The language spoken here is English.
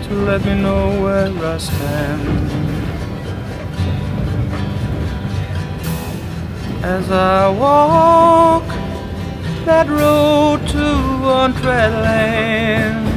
to let me know where I stand. As I walk that road to untread land,